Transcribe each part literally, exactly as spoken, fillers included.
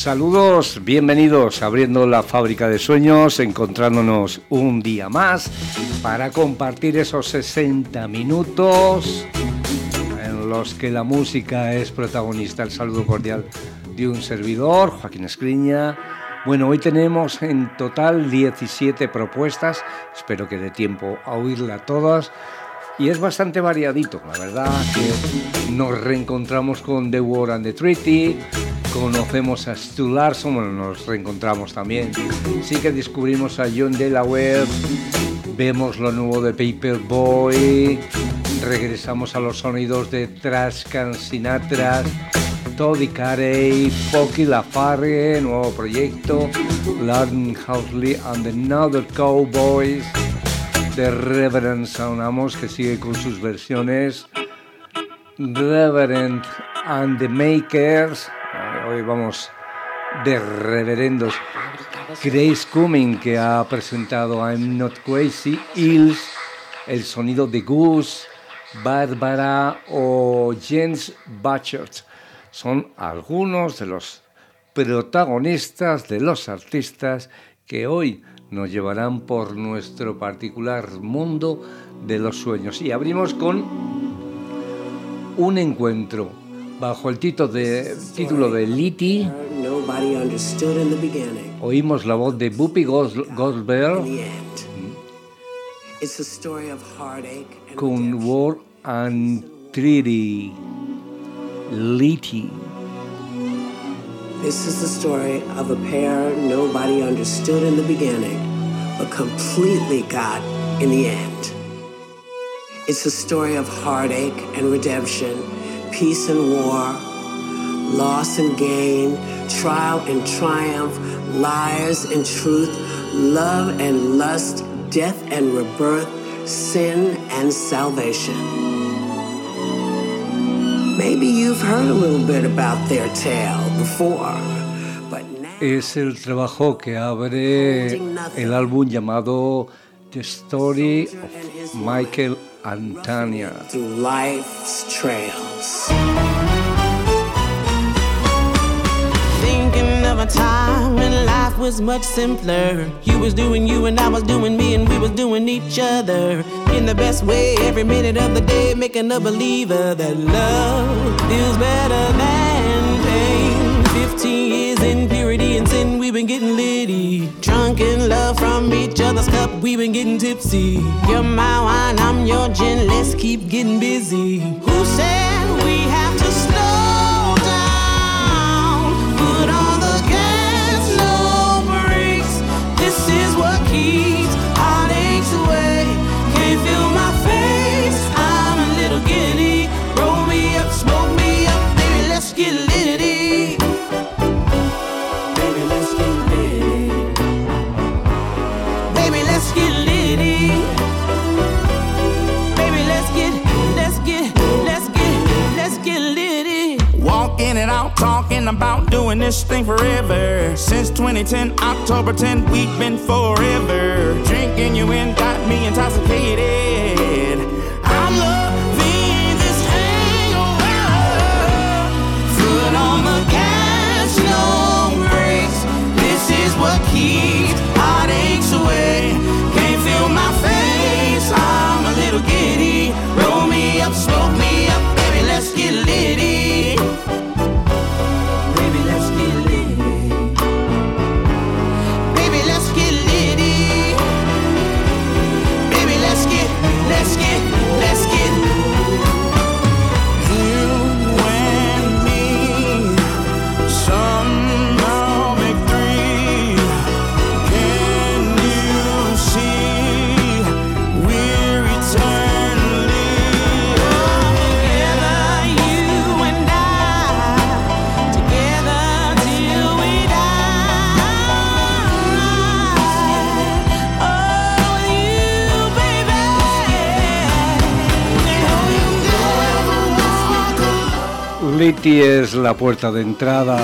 Saludos, bienvenidos abriendo la fábrica de sueños, encontrándonos un día más para compartir esos sesenta minutos en los que la música es protagonista. El saludo cordial de un servidor, Joaquín Escriña. Bueno, hoy tenemos en total diecisiete propuestas, espero que dé tiempo a oírlas todas. Y es bastante variadito, la verdad que nos reencontramos con The War and the Treaty, conocemos a Stu Larson, bueno, nos reencontramos también, sí que descubrimos a John Delaware, vemos lo nuevo de Paperboy, regresamos a los sonidos de Trashcan Sinatra, Toddy Carey, Pocky LaFarge, nuevo proyecto, Loudon Housley and the Another Cowboys, de Reverend Sound Amos, que sigue con sus versiones, Reverend and the Makers, hoy vamos de reverendos, Grace Cumming, que ha presentado I'm Not Crazy, Hills, el sonido de Goose, Barbara o Jens Bachert, son algunos de los protagonistas, de los artistas que hoy nos llevarán por nuestro particular mundo de los sueños. Y abrimos con un encuentro bajo el título de, título de Litty. Oímos la voz de Whoopi Goldberg con War and Treaty. Litty. This is the story of a pair nobody understood in the beginning, but completely got in the end. It's a story of heartache and redemption, peace and war, loss and gain, trial and triumph, lies and truth, love and lust, death and rebirth, sin and salvation. Maybe you've heard a little bit about their tale before, but now... Es el trabajo que abre el álbum llamado The Story of Michael and Tanya. Through life's trails. Thinking of a time when life was much simpler. You was doing you and I was doing me and we was doing each other in the best way every minute of the day, making a believer that love is better than pain. Fifteen years in purity and sin, we've been getting litty. Drunk in love from each other's cup, we've been getting tipsy. You're my wine, I'm your gin, let's keep getting busy. Who said we have to slow down? Put on the gas, no brakes. This is what keeps heartaches away. Can't feel my face, I'm a little giddy. Roll me up, smoke me up, baby, let's get litty. Baby, let's get litty. Baby, let's get litty. Baby, let's get, let's get, let's get, let's get litty. Walking it out, talking about doing this thing forever. Since twenty ten, October tenth, we've been forever. Drinking you in, got me intoxicated. I'm loving this hangover. Foot on the gas, no brakes. This is what keeps heartaches away. Can't feel my face, I'm a little giddy. Roll me up, smoke me up, baby, let's get litty. Baby, let's get litty. Baby, let's get litty. Baby, let's get, let's get, let's get. You and me, somehow make three. Can you see we're eternally Together, you and I, together till we die. Oh, you, baby. Litty es la puerta de entrada.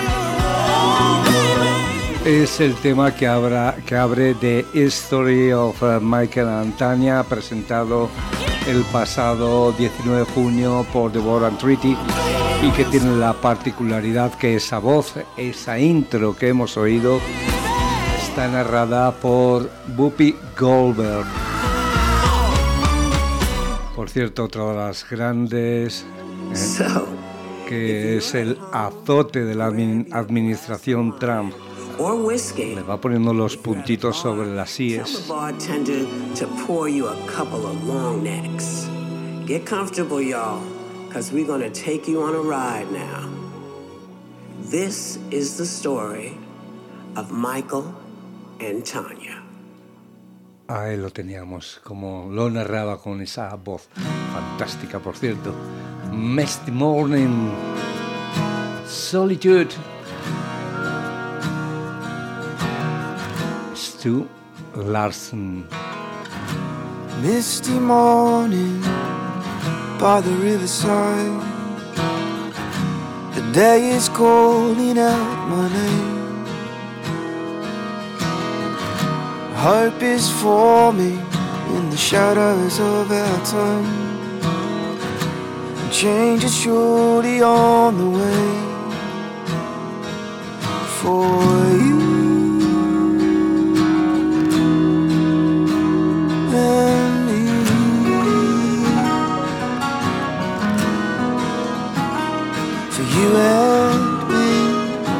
Es el tema que, abra, que abre The History of Michael and Tanya, presentado el pasado diecinueve de junio por The War and Treaty y que tiene la particularidad que esa voz, esa intro que hemos oído, está narrada por Whoopi Goldberg. Por cierto, otra de las grandes, ¿eh? que es el azote de la administración Trump. Le va poniendo los puntitos sobre las íes. Get comfortable, y'all, because we're going to take you on a ride now. This is the story of Michael and Tanya. Ahí lo teníamos, como lo narraba con esa voz fantástica, por cierto. Misty Morning, Solitude. Stu Larsen. Misty morning by the riverside, the day is calling out my name. Hope is forming in the shadows of our time. Change is surely on the way for you. You and me,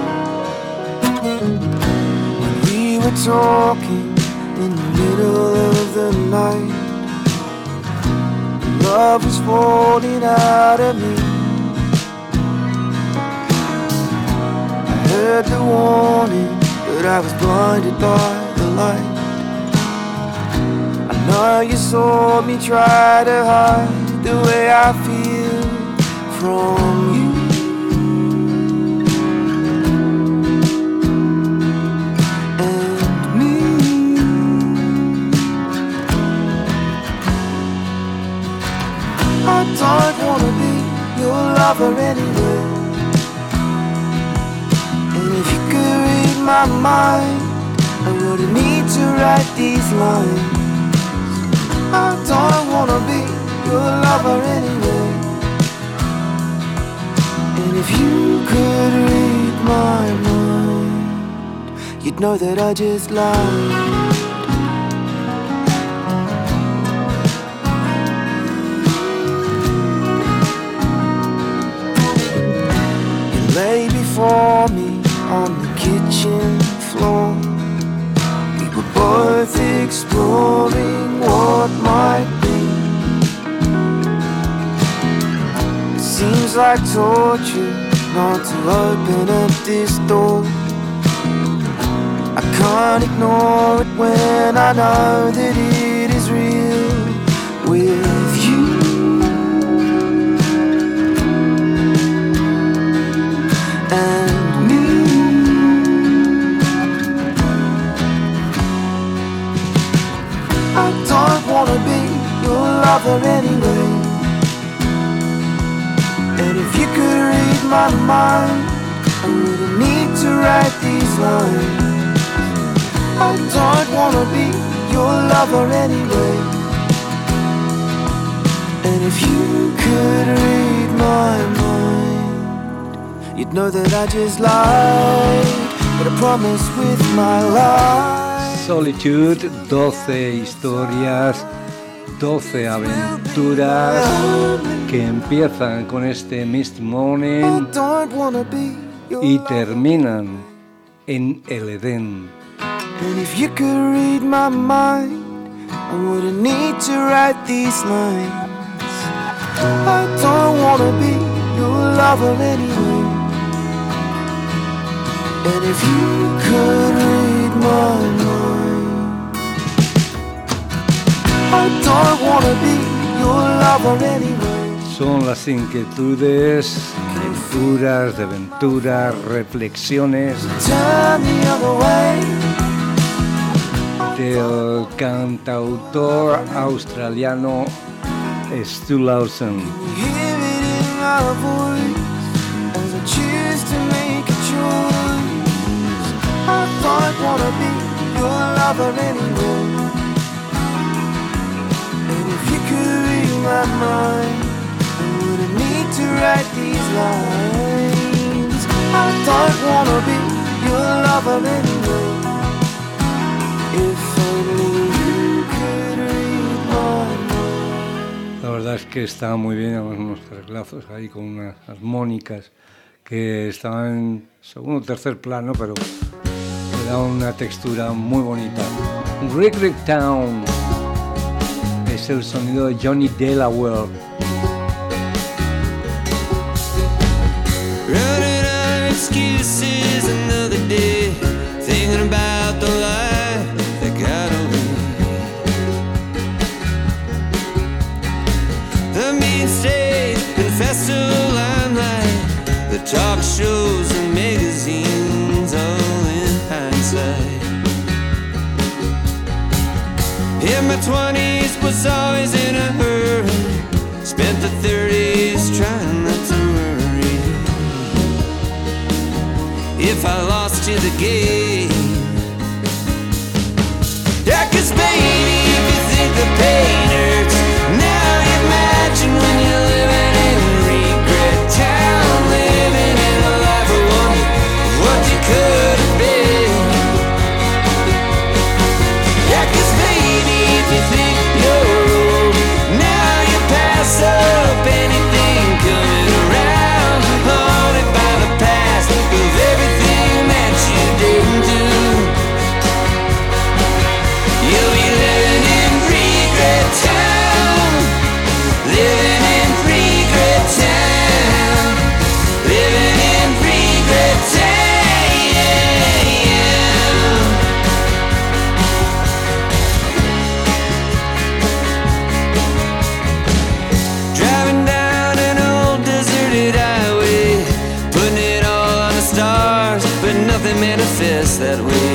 when we were talking in the middle of the night, love was falling out of me. I heard the warning, but I was blinded by the light. I know you saw me try to hide the way I feel from you. I don't wanna be your lover anyway. And if you could read my mind, I wouldn't need to write these lines. I don't wanna be your lover anyway. And if you could read my mind, you'd know that I just lied. Lay before me on the kitchen floor. We were both exploring what might be. It seems like torture not to open up this door. I can't ignore it when I know that it is real with you. And me, I don't wanna be your lover anyway. And if you could read my mind, I wouldn't need to write these lines. I don't wanna be your lover anyway. And if you could read my mind, you'd know that I just lied, but I promise with my life. Solitude, doce historias, doce aventuras que empiezan con este Misty Morning y terminan en el Edén. And if you could read my mind, I wouldn't need to write these lines. I don't wanna be your lover anyway. And if you could read my mind, I don't wanna be your lover anyway. Son las inquietudes, lecturas, desventuras, reflexiones Turn the other way. del cantautor australiano Stu Larsen. Hear it in my voice as I choose to make a choice. I don't wanna be your lover anyway. And if you could read mind, I wouldn't need to write these lines. I don't wanna be your lover anyway. If only you could read my mind. La verdad es que está muy bien, además unos arreglazos ahí con unas armónicas que estaban en segundo o tercer plano, pero le da una textura muy bonita. Regret Town es el sonido de Johnny Delaware. Running out of excuses another day, thinking about the life that got away. The mean stage and festival limelight, the talk shows and magazines, all in hindsight. In my twenties was always in a hurry, spent the thirties trying not to worry. If I lost you the game, yeah, 'cause baby, if you think the pain hurts, now you imagine when you're living in regret town, living in a life of wonder, what you could have been. Yeah, 'cause baby, if you think you're old, now you pass up anything coming around, haunted by the past of everything that you didn't do. You'll be living in regret town, living in regret town, living in regret town. Driving down an old deserted highway, putting it all on the stars, but nothing manifests that way.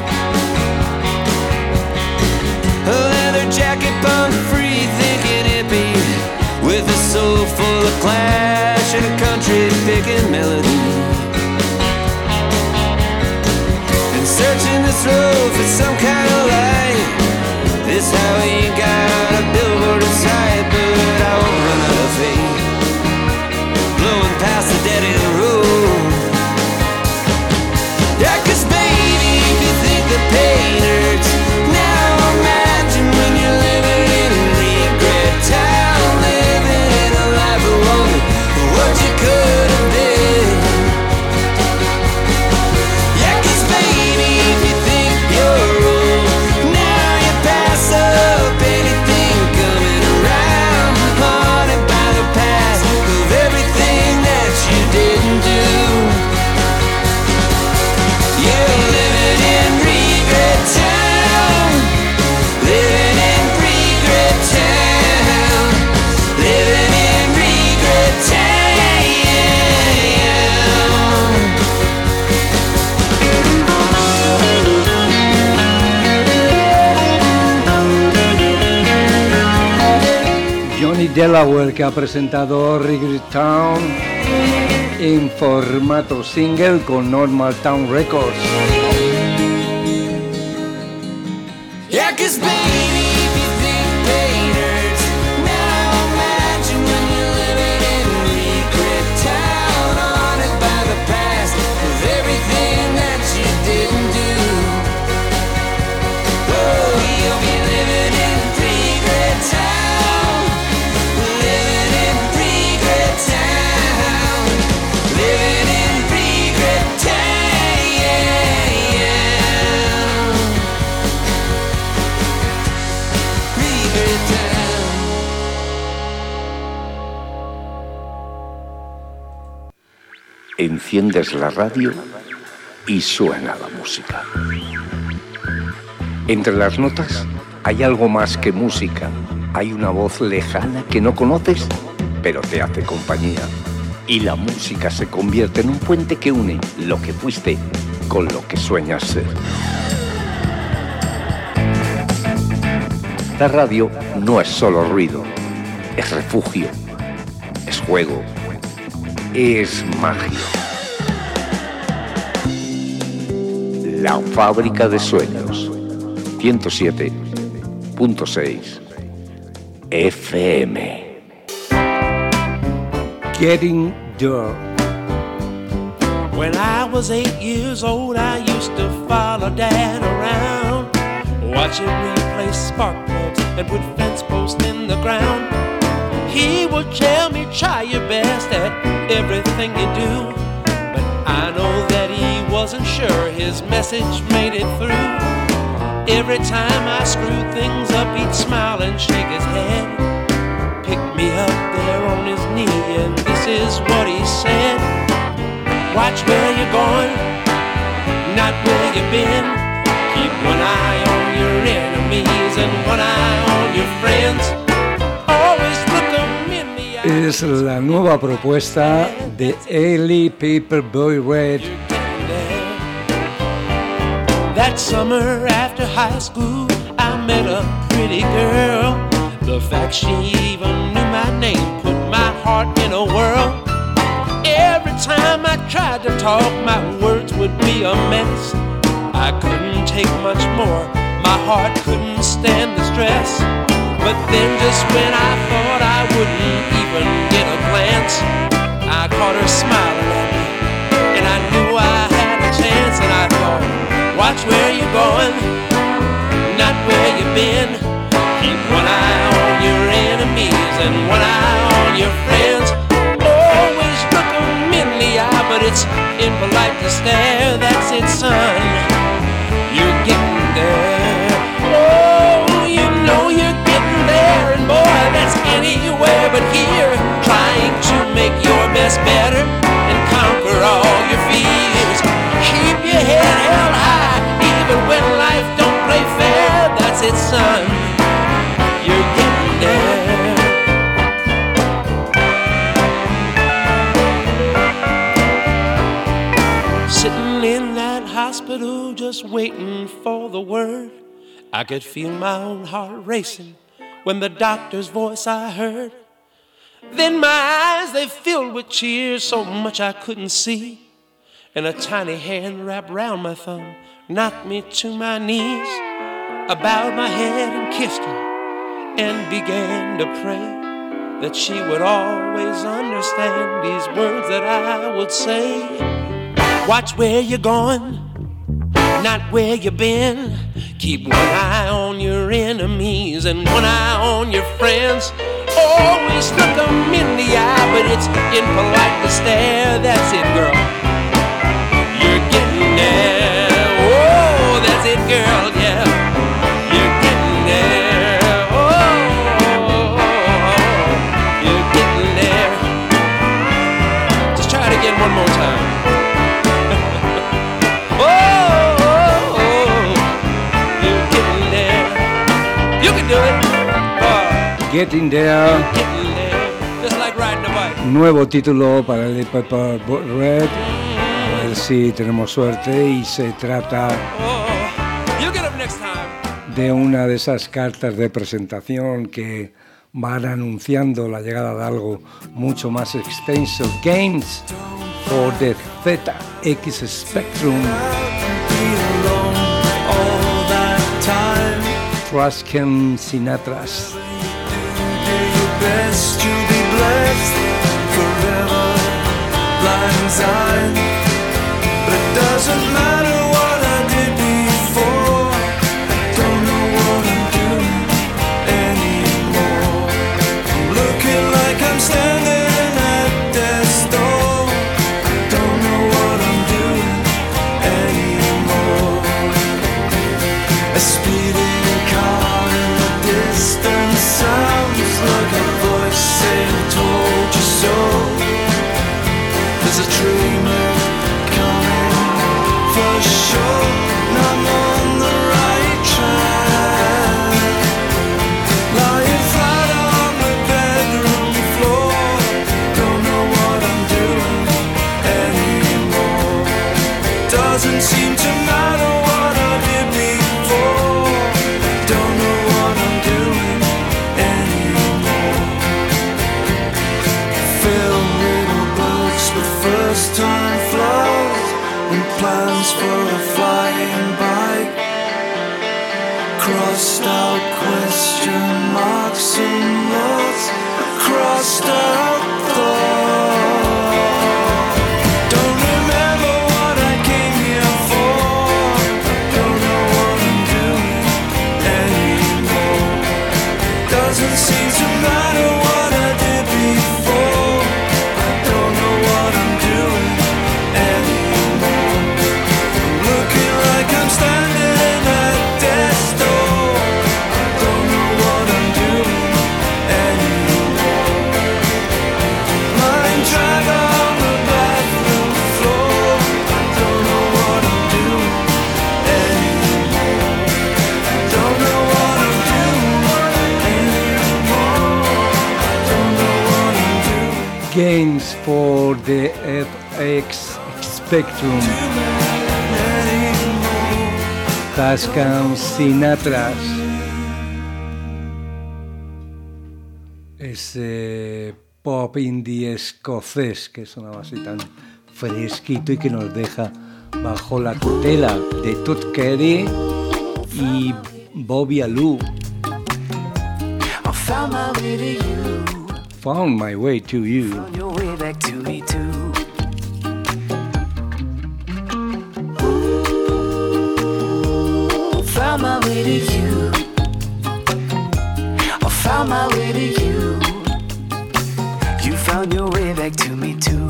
A leather jacket, bum free, thinking hippie, with a soul full of Clash and a country picking melody. And searching this road for some kind of light, this highway ain't got a billboard in sight, but I won't run out of faith, blowing past the dead end road. Yeah, 'cause baby, if you think the pain hurts, now imagine when you're living in regret town, living in a life of wonder, what you could have been. Yeah, 'cause baby, if you think you're old, now you pass up anything coming around, haunted by the past of everything that you didn't do. You're living in regret town, living in regret town, living in regret town. Johnny Delaware, que ha presentado Regret Town en formato single con Normal Town Records. Yeah, 'cause baby, if you think pain hurts, now imagine when you're living in regret town, haunted by the past of everything that you didn't do. Oh, you'll be living in regret town, living in regret town, living in regret town, yeah, yeah. Regret town. Enciendes la radio y suena la música. Entre las notas hay algo más que música. Hay una voz lejana que no conoces, pero te hace compañía. Y la música se convierte en un puente que une lo que fuiste con lo que sueñas ser. La radio no es solo ruido, es refugio, es juego, es magia. La Fábrica de Sueños, ciento siete punto seis F M. Getting There. When I was eight years old, I used to follow Dad around, watching me play spark plugs and put fence posts in the ground. He would tell me, try your best at everything you do, but I know that he wasn't sure his message made it through. Every time I screwed things up, he'd smile and shake his head, pick me up there on his knee, and this is what he said: watch where you're going, not where you've been. Keep one eye on your enemies and one eye on your friends. Always look them in the eye. Es la nueva propuesta de Ellie Paperboy Red. That summer after high school, I met a pretty girl. The fact she even knew my name put my heart in a whirl. Every time I tried to talk, my words would be a mess. I couldn't take much more, my heart couldn't stand the stress. But then just when I thought I wouldn't even get a glance, I caught her smiling at me, and I knew I had a chance. And I thought, watch where you're going, not where you've been. Keep one eye on your enemies and one eye on your friends. Always look them in the eye, but it's impolite to stare. That's it, son, you're getting there. Oh, you know you're getting there, and boy, that's anywhere but here. Trying to make your best better and conquer all your fears. Keep your head held high, even when life don't play fair. That's it, son, you're getting there. Sitting in that hospital just waiting for the word, I could feel my own heart racing when the doctor's voice I heard. Then my eyes, they filled with tears, so much I couldn't see, and a tiny hand wrapped round my thumb knocked me to my knees. I bowed my head and kissed her and began to pray that she would always understand these words that I would say. Watch where you're going, not where you've been. Keep one eye on your enemies and one eye on your friends. Always look them in the eye, but it's impolite to stare. That's it, girl, you're getting there. Oh, that's it, girl, yeah, you're getting there. Oh, you're getting there. Just try it again one more time. Oh, you're getting there. You can do it. Oh, Getting There. getting there. Just like riding a bike. Nuevo título para el Paperboy Red. A ver si tenemos suerte, y se trata Oh, you get up next time. de una de esas cartas de presentación que van anunciando la llegada de algo mucho más extenso. Games for the Z X Spectrum. Truscan Sinatras. Best to be blessed forever, blind side. But it doesn't matter what I did before. Don't know what I'm doing anymore. I'm looking like I'm standing at death's door. Don't know what I'm doing anymore. A speeding car in the distance sounds like a voice saying, told you so. There's a dream seems no matter what I did before, I don't know what I'm doing anymore. Looking like I'm standing in that death's door. I don't know what I'm doing anymore. Lying drag on the bathroom floor. I don't know what I'm doing anymore. I don't know what I'm doing anymore. I don't know what I'm doing. Games for the F X Spectrum. Tascam Sinatras. Ese pop indie escocés que sonaba así tan fresquito y que nos deja bajo la tutela de Tut Kerry y Bobby Alou. I found my way to you. Found my way to you. Found your way back to me too. Ooh, found my way to you. I found my way to you. You found your way back to me too.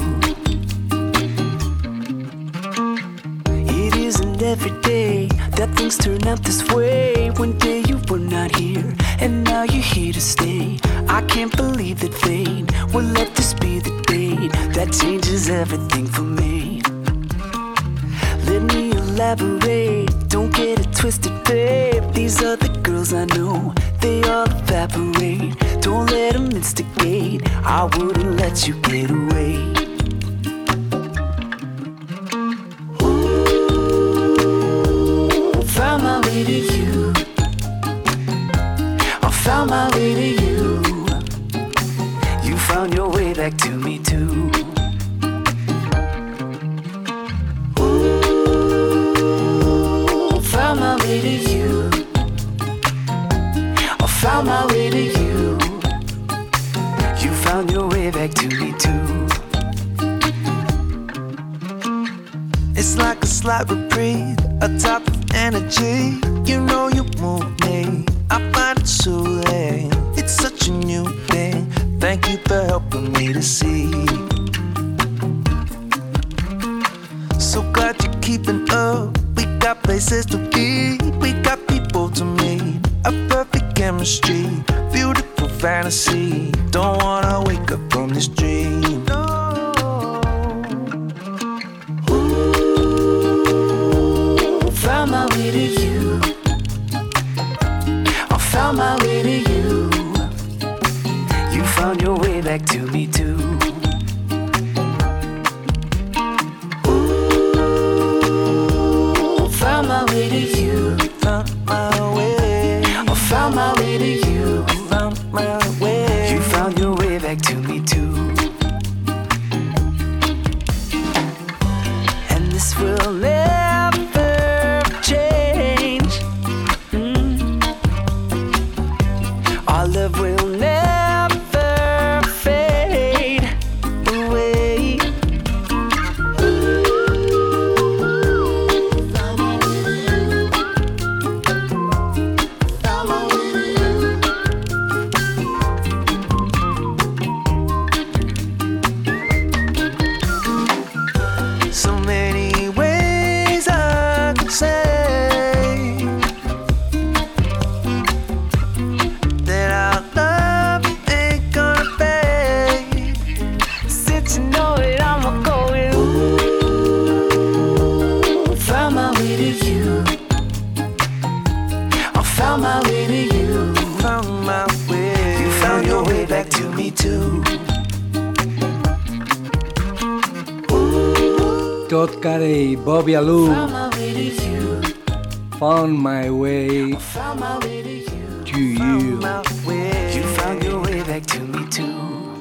It isn't every day that things turn out this way. One day you were not here, and now you're here to stay. I can't believe that fate will let this be the date that changes everything for me. Let me elaborate, don't get it twisted, babe. These are the girls I know, they all evaporate. Don't let them instigate, I wouldn't let you get away. Ooh, found my way to you. I found my way to you. You found your way back to me too. Ooh, found my way to you. I found my way to you. You found your way back to me too. It's like a slight reprieve, a top of energy. You know you move me, I find it soothing. It's such a new thing. Thank you for helping me to see. So glad you're keeping up. We got places to be, we got people to meet. A perfect chemistry, beautiful fantasy. Don't wanna wake up from this dream. No. Ooh, found my way to you. I found my way to you. You found your way back to me too. Ooh, found my way to you. Found my way. I found my way to you. Found my way. You found your way back to me too. And this will never change. Mm. Our love will never fade away. Found my way to you. Found my way to you. So many ways I could say that our love ain't gonna fade. Since you know it, I'ma go with you. Found my way to you. I found my way to you. Found my way. You found your way back to me too. Todd Carey, Bobby Alou, Found my way to you. Found My Way Found my way to you. to You. My way. You found your way back to me too.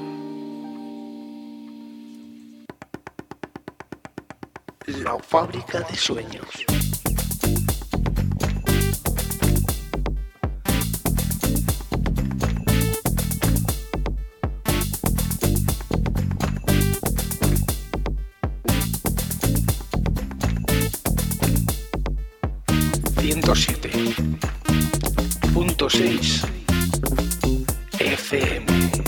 La fábrica de sueños. ciento siete punto seis F M.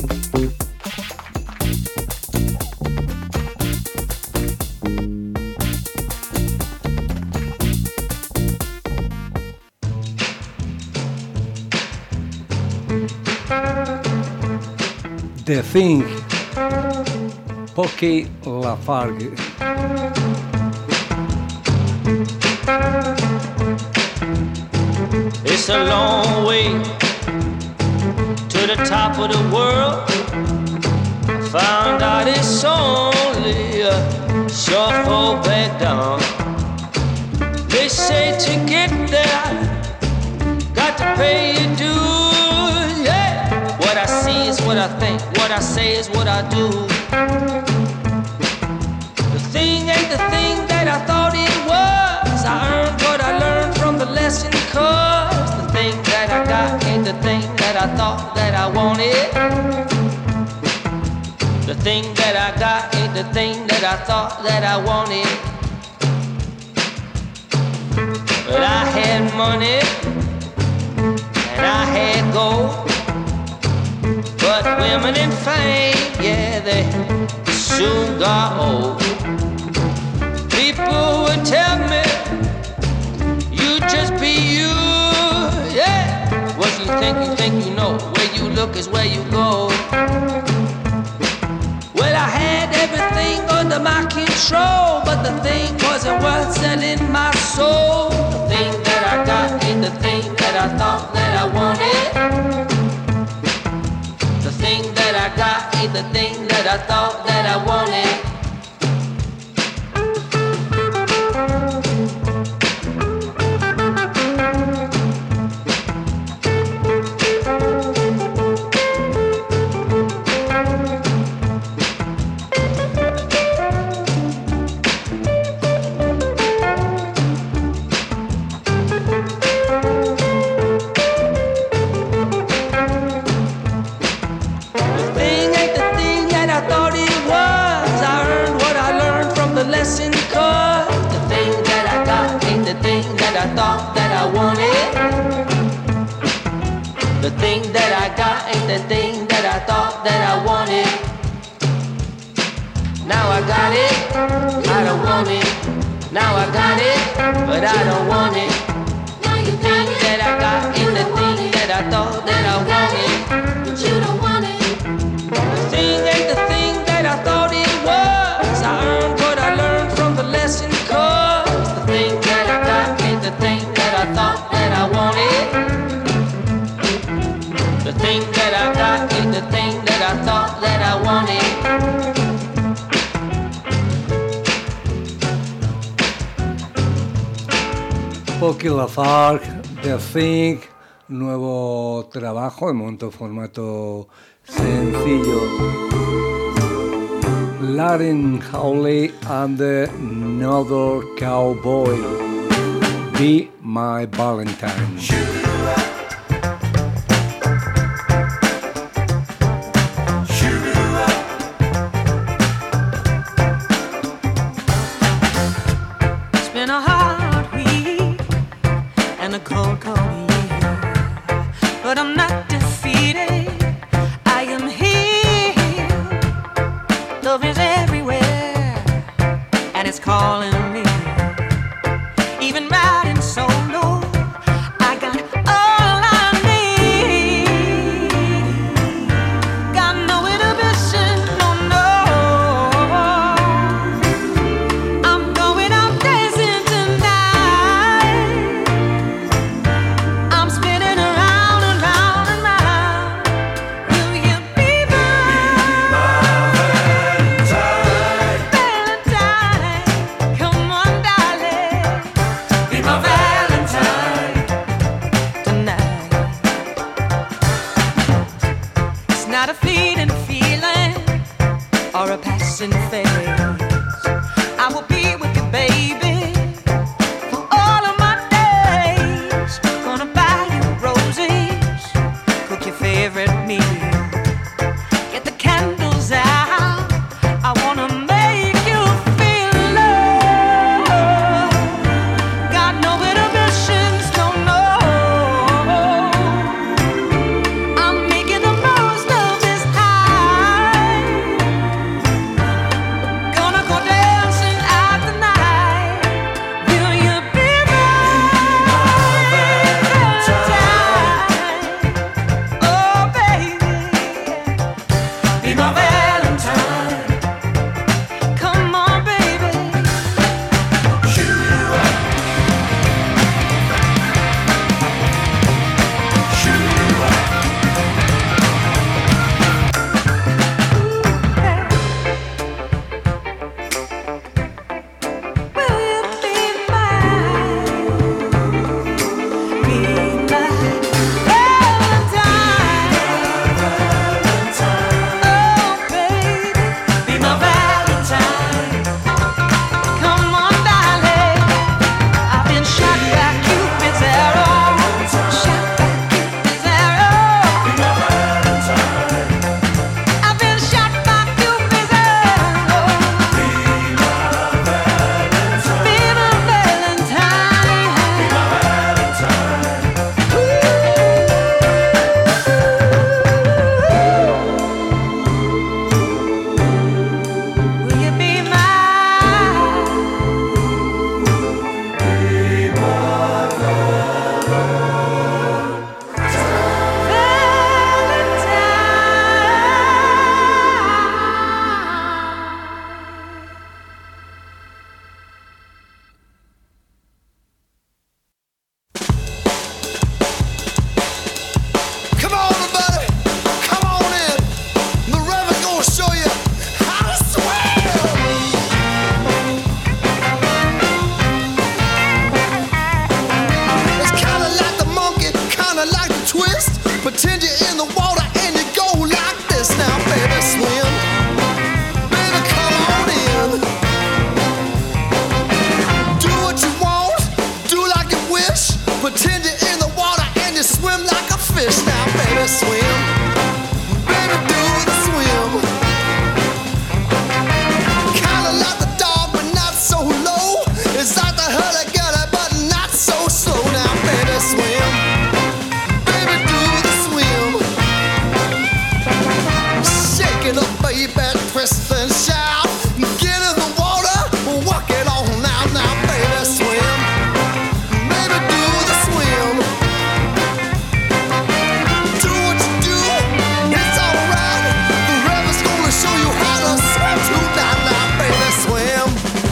The Thing, Pocky Lafargue. It's a long way to the top of the world. I found out it's only a short fall back down. They say to get there, got to pay your dues. Yeah. What I see is what I think, what I say is what I do. The thing ain't the thing that I thought it was. I earned what I learned from the lesson, cause the thing that I got ain't the thing that I thought that I wanted. The thing that I got ain't the thing that I thought that I wanted. But I had money and I had gold, but women and fame, yeah, they soon got old. People would tell me, you just be you, yeah. What you think, you think you know. Where you look is where you go. Well, I had everything under my control, but the thing wasn't worth selling my soul. The thing that I got ain't the thing that I thought that I wanted. The thing that I got ain't the thing that I thought that I wanted. The thing that I got ain't the thing that I thought that I wanted. Now I got it, I don't want it. Now I got it, but I don't want it. The thing that I got ain't the thing that I thought that I wanted. But you don't want it. The thing ain't the thing that I thought it was. I earned what I learned from the lesson, cause the thing that I got ain't the thing that I thought that I wanted. The thing that I got ain't the thing that I thought that I wanted. Pocky Lafargue, The Thing, nuevo trabajo, de momento formato sencillo. Lauren Howley and the Another Cowboy, Be My Valentine. Cold, cold year, but I'm not defeated. I am here. Love is everywhere, and it's calling me. Even riding solo, I got all I need. Got no inhibition, no, no. I'm going out dancing tonight. I will be with you, baby, for all of my days. Gonna buy you roses, cook your favorite meal, get the candles out. I wanna make you feel love. Got no inhibitions, no, no. I'm making the most of this now, baby, swim. Baby, come on in. Do what you want, do like you wish. Pretend you're in the water and you swim like a fish. Now, baby, swim. Baby, do the swim. Kinda like the dog, but not so low. It's like the hurdy-gurdy, but not so slow. Now, baby, swim. Baby, do the swim. Shake it up, baby, twist and shout. Get in the water, walk it on now. Now, baby, swim. Baby, do the swim. Do what you do, it's alright. The river's gonna show you how to swim too. Now, now, baby, swim.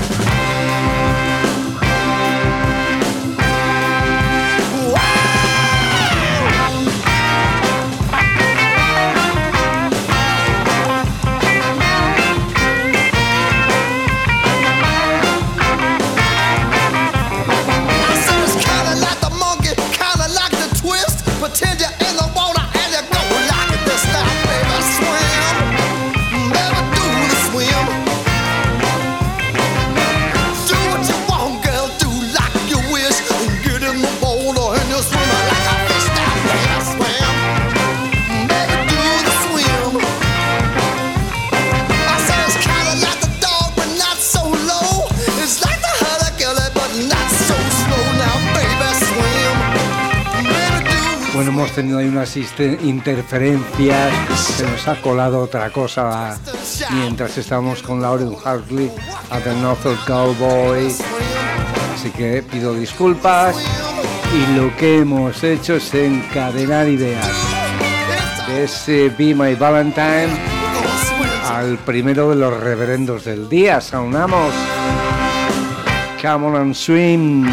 I said it's kinda like the monkey, kinda like the twist. Pretend you're in the water and you go like it this now, baby, swim. Baby, do the swim. Do what you want, girl, do like you wish. Get in the water and you swim like a fish now, baby, swim. Baby, do the swim. I said it's kinda like the dog, but not so low. It's like the hurdy-gurdy, but not so slow. Now, baby, swim. Baby, do the Bueno, hemos tenido ahí unas iste- interferencias, se nos ha colado otra cosa mientras estábamos con Lauren Hartley a The Northern Cowboy, así que pido disculpas y lo que hemos hecho es encadenar ideas de ese Be My Valentine al primero de los reverendos del día. Saunamos Come On and Swim.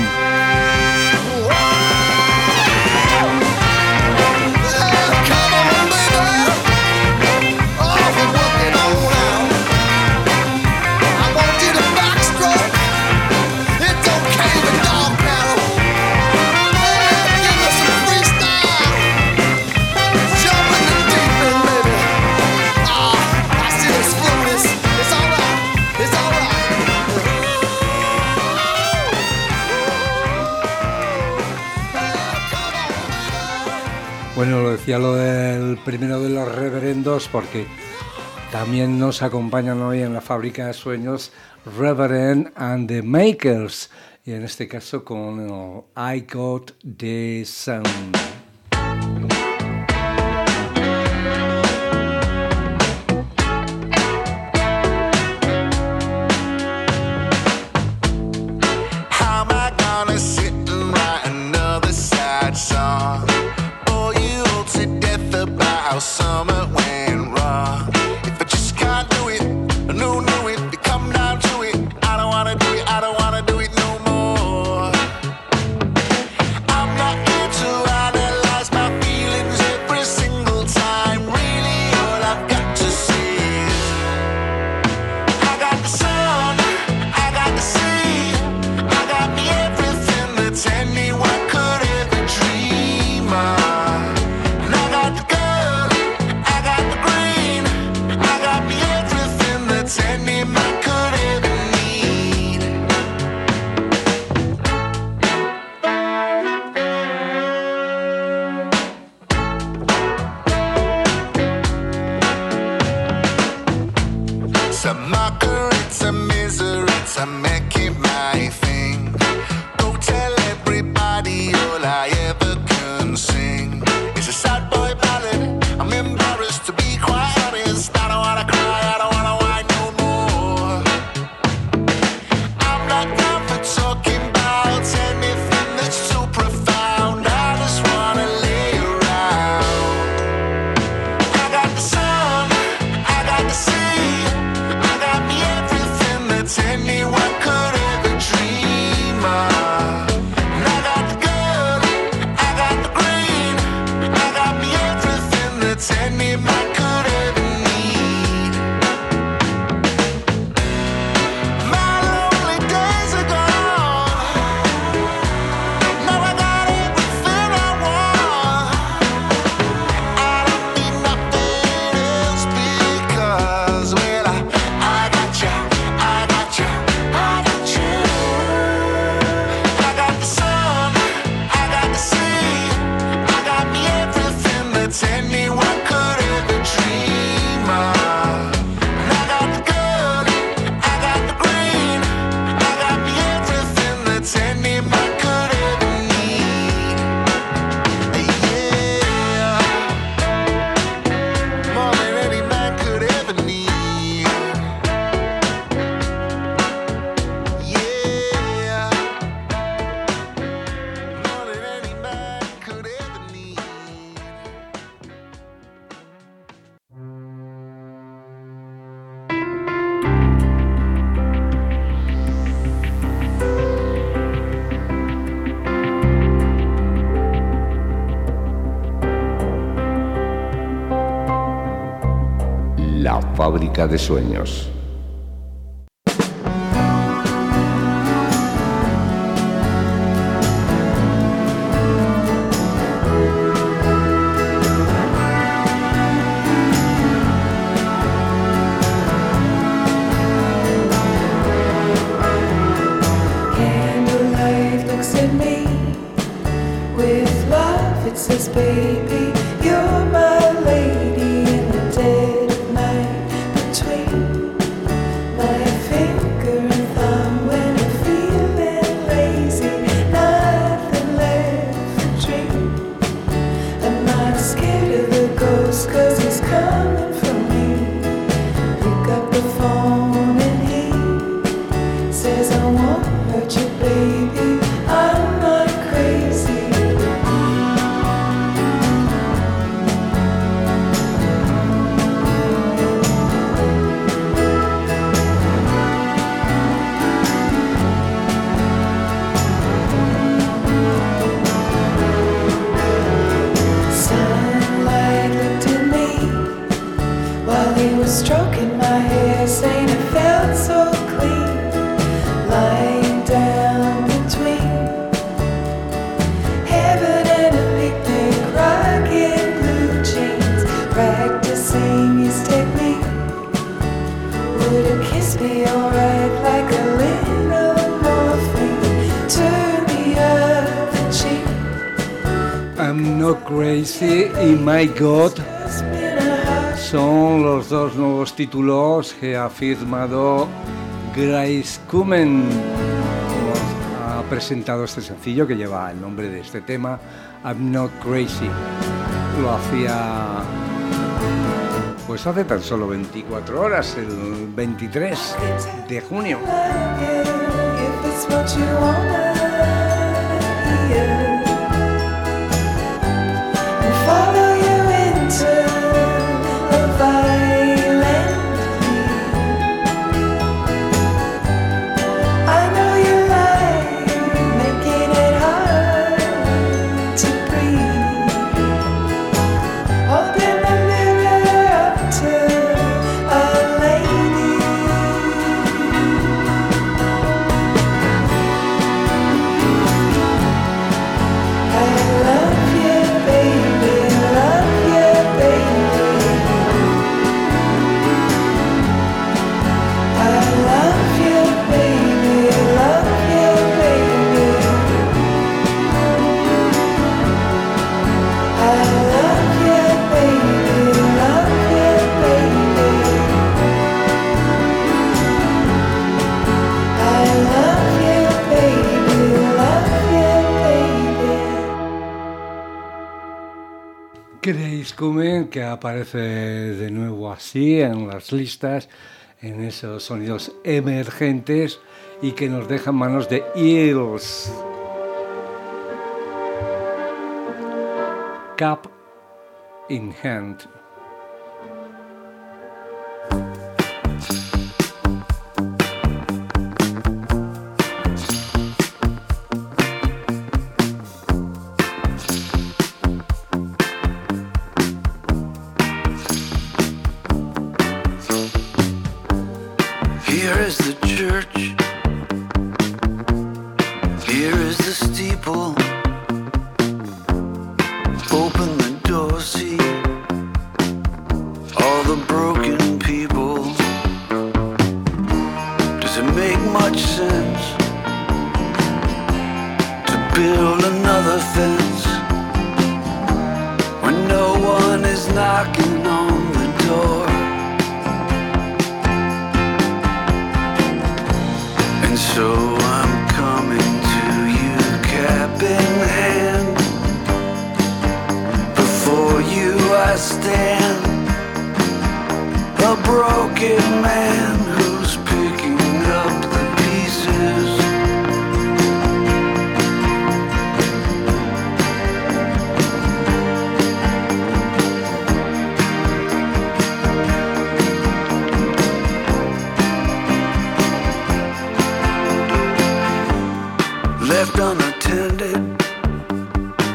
Come on, baby. Oh, we're working on now. I want you to backstroke. It's okay with dog paddle. Hey, give me some freestyle. Jump in the deep end, baby. Ah, I see this fluidness. It's alright. It's alright. Bueno, lo decía lo del primero de los reverendos porque también nos acompañan hoy en la Fábrica de Sueños Reverend and the Makers, y en este caso con el I Got the Sound. How am I gonna sit and write another sad song? Bore you all to death about how summer went wrong. If I just can't do it, no, no, it, it come down to it. I don't wanna do it, I don't wanna do it no more. I'm not here to analyze my feelings every single time. Really, all I've got to say is I got the sun, I got the sea, I got me everything that anyone could ever dream of. And I got the gold, I got the green, I got me everything that any man could ever need. It's a mockery, it's a misery, it's a make it my thing. Go tell everybody all I ever can sing. It's a sad boy ballad, I'm embarrassed to be quite honest. I don't wanna cry, I don't wanna whine no more. I'm not down for talking about anything that's too profound. I just wanna lay around. I got the sun, I got the sea, I got me everything that anyone could La Fábrica de Sueños. Baby, you're my lady in the dead of night, between my finger and thumb. When I'm feeling lazy, nothing left to dream. I'm not scared of the ghost, cause he's coming for me. Pick up the phone and he says I won't hurt you, baby, I'm not crazy. Stroking my hair, saying it felt so clean, lying down between heaven and a picnic, rocking blue jeans, practicing his technique. Would a kiss be alright, like a little morphine? Turn the other cheek. I'm not crazy y My God son los dos nuevos títulos que ha firmado Grace Kumen. Ha presentado este sencillo que lleva el nombre de este tema, I'm Not Crazy. Lo hacía pues hace tan solo veinticuatro horas, el veintitrés de junio. Grace Kumen, que aparece de nuevo así en las listas, en esos sonidos emergentes y que nos deja en manos de Eels. Cup in Hand.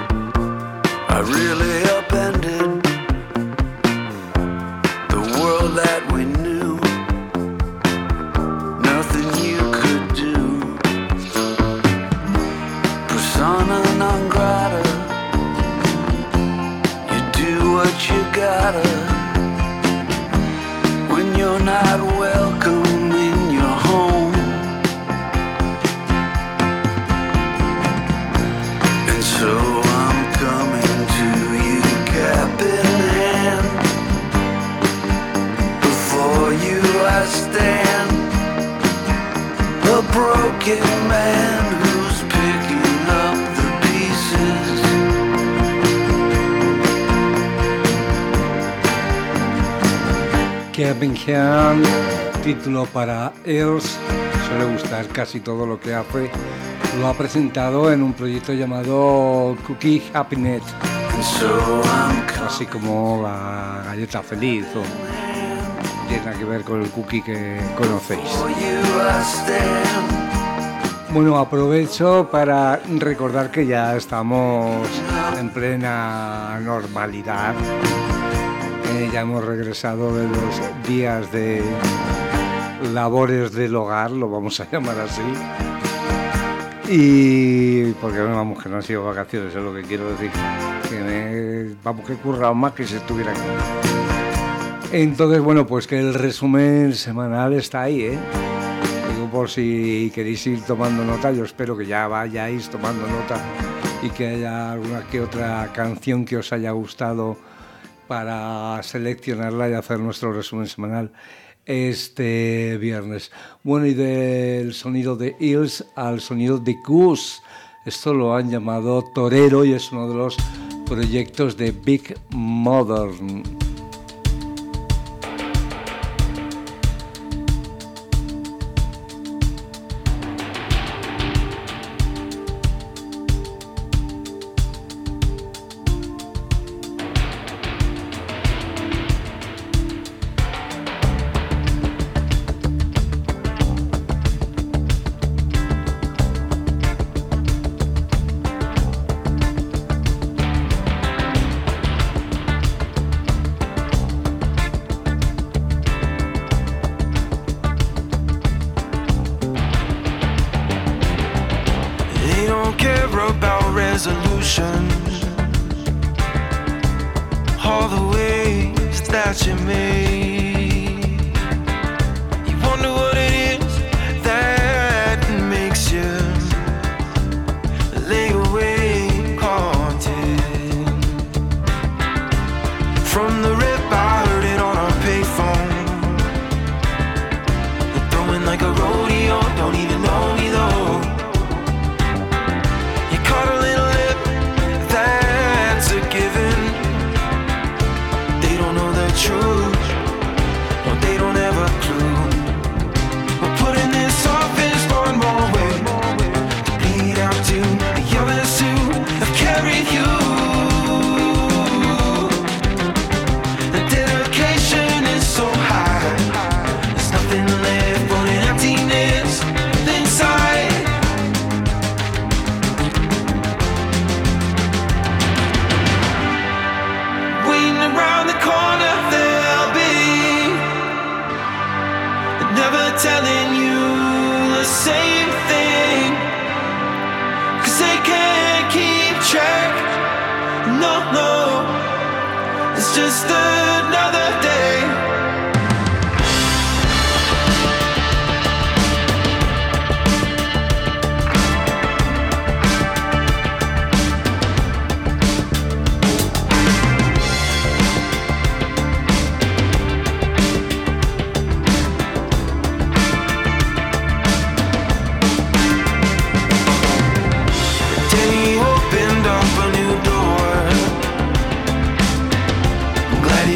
I really upended the world that we knew. Nothing you could do. Persona non grata. You do what you gotta. When you're not welcome in your home. And so I'm coming to you, cap in hand. Before you I stand, a broken man who's picking up the pieces. Kevin Hahn, título para Earls, suele gustar casi todo lo que hace. Lo ha presentado en un proyecto llamado Cookie Happiness, así como la galleta feliz, o tiene que ver con el cookie que conocéis. Bueno, aprovecho para recordar que ya estamos en plena normalidad. Eh, ya hemos regresado de los días de labores del hogar, lo vamos a llamar así. Y porque vamos, que no han sido vacaciones, es lo que quiero decir. Que me, vamos, que he currado más que si estuviera aquí. Entonces, bueno, pues que el resumen semanal está ahí, ¿eh? Digo, por si queréis ir tomando nota, yo espero que ya vayáis tomando nota y que haya alguna que otra canción que os haya gustado para seleccionarla y hacer nuestro resumen semanal este viernes. Bueno, y del sonido de Eels al sonido de Goose. Esto lo han llamado Torero y es uno de los proyectos de Big Modern. All the ways that you made, you wonder what it is that makes you lay awake haunted. From the rip I heard it on a payphone. They're throwing like a rodeo, don't even know me though. You caught a little lip, that's a given. Truth, no, they don't have a clue. We're putting this off in one more way to bleed out to the others who have carried you. The dedication is so high, there's nothing left but an emptiness inside. Waiting around the corner, telling you the same thing, 'cause they can't keep track. No, no, it's just another day. Opened up a new door. I'm glad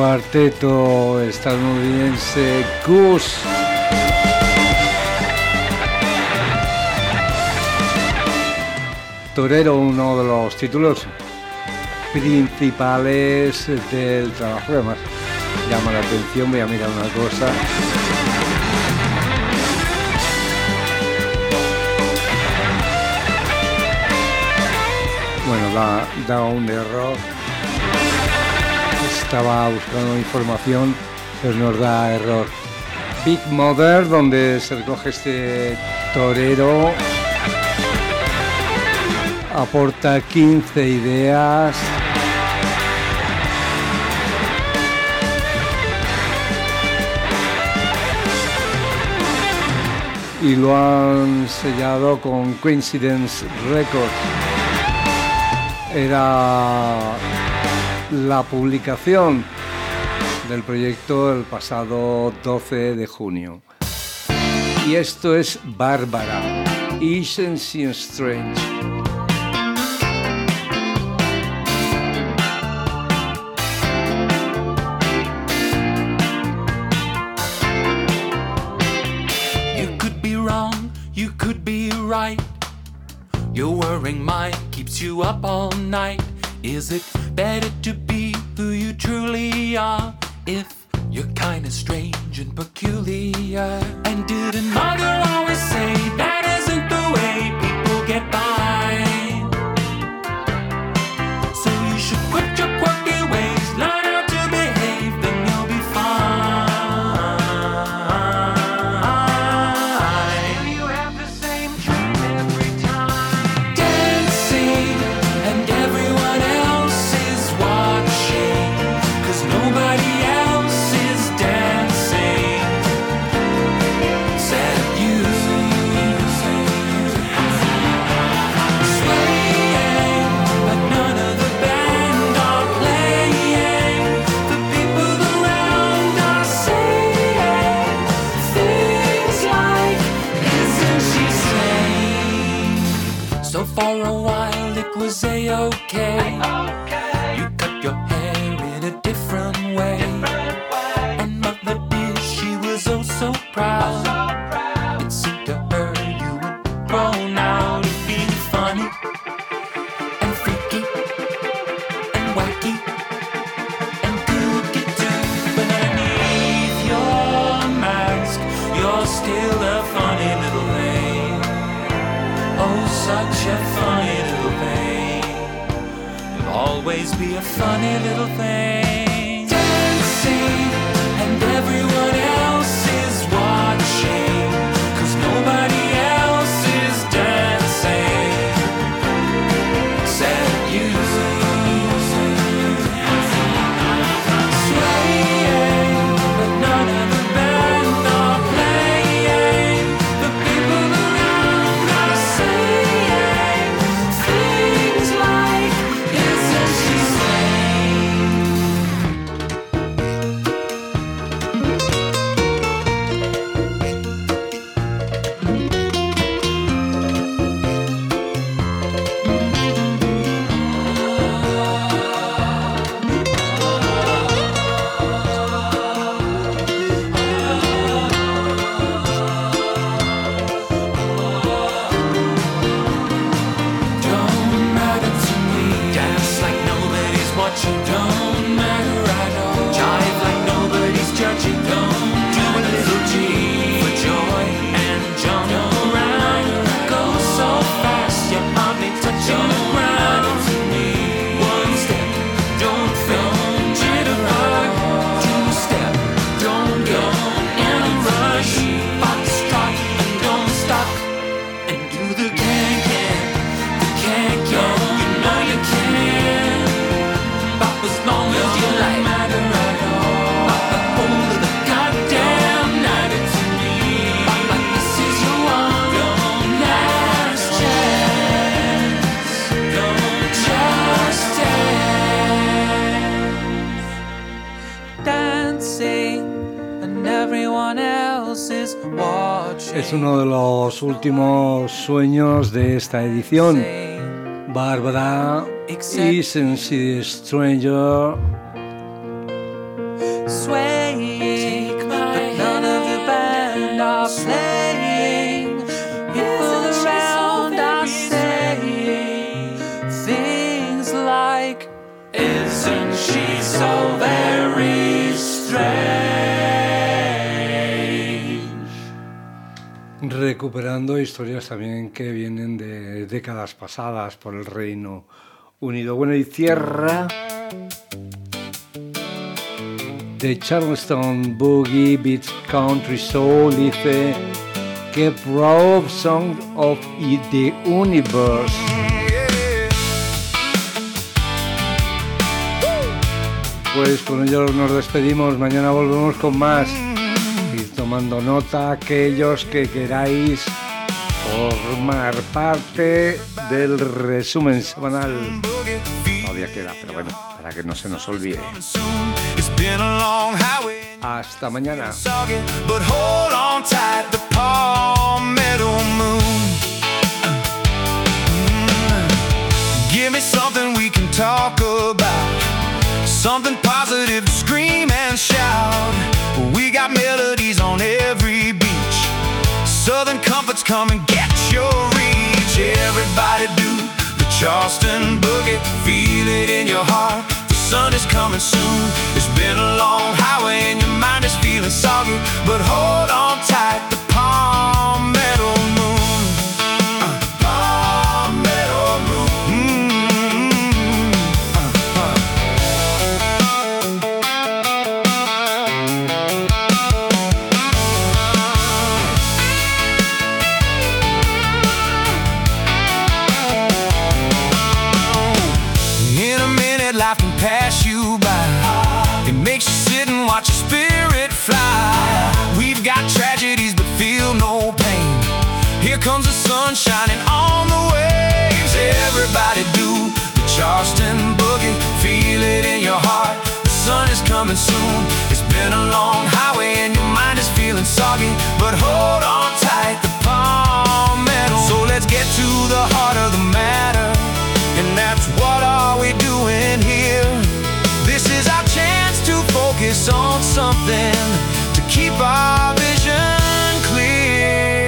cuarteto estadounidense Goose. Torero, uno de los títulos principales del trabajo, además llama la atención. Voy a mirar una cosa. Bueno, da, da un error. Estaba buscando información, pero nos da error. Big Mother, donde se recoge este torero, aporta quince ideas. Y lo han sellado con Coincidence Records. Era la publicación del proyecto el pasado doce de junio. Y esto es Bárbara, Isn't She Strange? You could be wrong, you could be right. Your worrying mind keeps you up all night. Is it better to be who you truly are if you're kinda strange and peculiar? And didn't mother always say that isn't the way people get by? So you should quit your quirky ways, learn how to behave, then you'll be fine. You have the same dream every time. Dancing and everyone else is watching, 'cause nobody else is dancing except you. Swaying, but none of the band are playing. The people around are saying things like, isn't she strange? So for a while it was a-okay. You cut your hair in a different way. And mother dear, she was oh so proud. It seemed to her you had grown out of being funny and freaky and wacky and kooky too. But underneath your mask, you're still a funny little thing. Oh, such a funny little thing. You'll always be a funny little thing. Dancing and everyone else is watching, 'cause nobody else is dancing except you. Swaying, but none of the band are playing. The people around are saying things like, isn't she Don't matter to me. Dance like nobody's watching. Don't matter at all. Jive like nobody's judging. Don't do a little G for joy and jump around. Go so fast, you're hardly touching the ground. One step, don't fail. Jitterbug, two step, don't go in a rush. Foxtrot and don't stop. And do the can-can, the can-can. You know you can. Bop as long as you like. Matter at all. Bop the whole of the goddamn night. It's me. Bop like this is your one last chance. Don't just dance. Dancing and everyone else is watching. Es uno de los últimos sueños de esta edición. Bárbara, Isn't She a Stranger? she's so very strange. Recuperando historias también que vienen de décadas pasadas por el Reino Unido. Bueno, y cierra de Charleston Boogie Beats Country Soul, dice que proud song of the universe. Pues con ello nos despedimos, mañana volvemos con más. Ir tomando nota aquellos que queráis formar parte del resumen semanal. Todavía queda, pero bueno, para que no se nos olvide. Hasta mañana. But hold on tight, the palmetto moon. Give me something we can talk about, something positive to scream and shout. We got melodies on every beach. Southern comforts, come and get your reach. Everybody do the Charleston boogie. Feel it in your heart. The sun is coming soon. It's been a long highway and your mind is feeling soggy, but hold on tight, the palmetto moon. Uh, palmetto moon. Mm-hmm. uh, uh. In a minute, life can pass you by. It makes you sit and watch your spirit fly. We've got tragedies but feel no pain. Here comes the sun shining on the waves. Everybody do the Charleston boogie. Feel it in your heart. The sun is coming soon. It's been a long highway and your mind is feeling soggy, but hold on tight, the palmetto. So let's get to the heart of the matter, and that's what are we doing here? This is our chance to focus on something to keep our vision clear.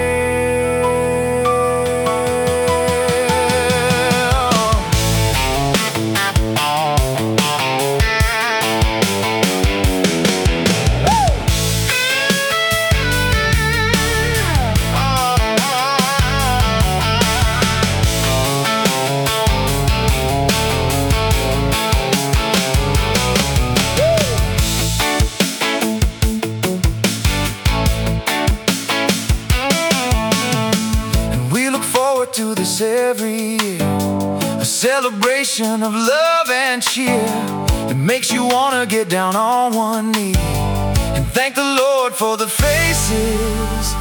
To this every year, a celebration of love and cheer. It makes you wanna get down on one knee and thank the Lord for the faces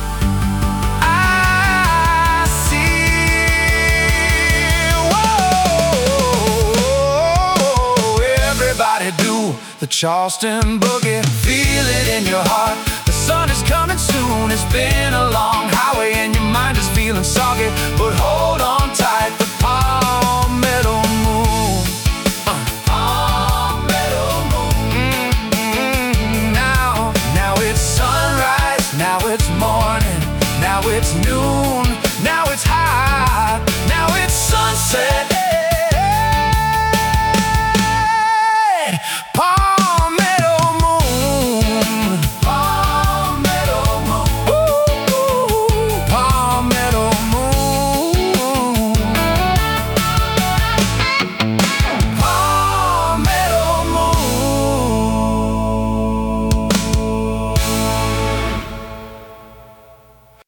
I see. Whoa, everybody do the Charleston boogie. Feel it in your heart. The sun is coming soon. It's been a long highway and your mind is feeling soggy, but hold on tight, the palmetto moon. Uh. Palmetto moon. Mm-hmm. Now, now it's sunrise, now it's morning, now it's noon, now it's high, now it's sunset.